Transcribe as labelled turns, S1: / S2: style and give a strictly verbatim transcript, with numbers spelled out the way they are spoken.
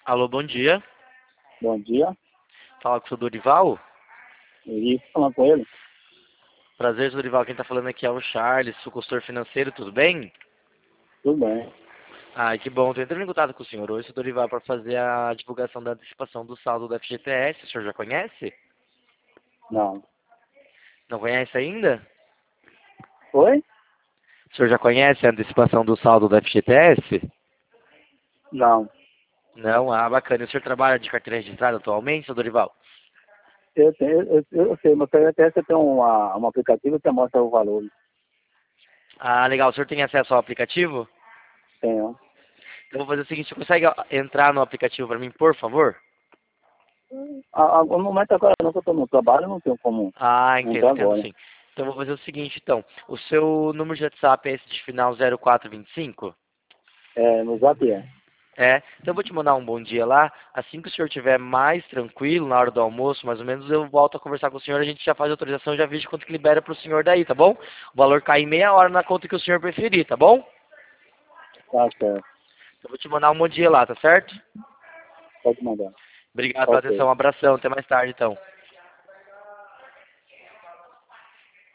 S1: Alô, bom dia.
S2: Bom dia.
S1: Fala com o seu Dorival.
S2: E falando com ele?
S1: Prazer, seu Dorival. Quem tá falando aqui é o Charles, sou consultor financeiro, tudo bem?
S2: Tudo bem.
S1: Ai, que bom. Tô entrando em contato com o senhor hoje, seu Dorival, para fazer a divulgação da antecipação do saldo do F G T S. O senhor já conhece?
S2: Não.
S1: Não conhece ainda?
S2: Oi?
S1: O senhor já conhece a antecipação do saldo do F G T S?
S2: Não.
S1: Não? Ah, bacana. E o senhor trabalha de carteira registrada atualmente, seu Dorival?
S2: Eu, tenho, eu, eu, eu sei, mas até você tem uma, um aplicativo que mostra o valor.
S1: Ah, legal. O senhor tem acesso ao aplicativo?
S2: Tenho.
S1: Então eu vou fazer o seguinte, você consegue ó, entrar no aplicativo para mim, por favor?
S2: Ah, ah, no momento agora não, que eu estou no trabalho, não tenho como
S1: Ah, entendo,
S2: entrar
S1: entendo
S2: agora.
S1: sim. Então eu vou fazer o seguinte, então. O seu número de WhatsApp é esse de final zero quatro vinte e cinco?
S2: É, no Zap é.
S1: É. Então eu vou te mandar um bom dia lá. Assim que o senhor estiver mais tranquilo, na hora do almoço, mais ou menos, eu volto a conversar com o senhor, a gente já faz a autorização, já vejo quanto que libera para o senhor daí, tá bom? O valor cai em meia hora na conta que o senhor preferir, tá bom?
S2: Tá certo.
S1: Eu vou te mandar um bom dia lá, tá certo?
S2: Pode mandar.
S1: Obrigado pela
S2: Ok.
S1: atenção, um abração, até mais tarde então.